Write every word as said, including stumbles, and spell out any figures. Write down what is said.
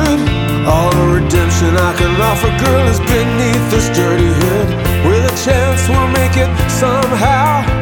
good. All the redemption I can offer, girl, is beneath this dirty hood. With a chance we'll make it somehow.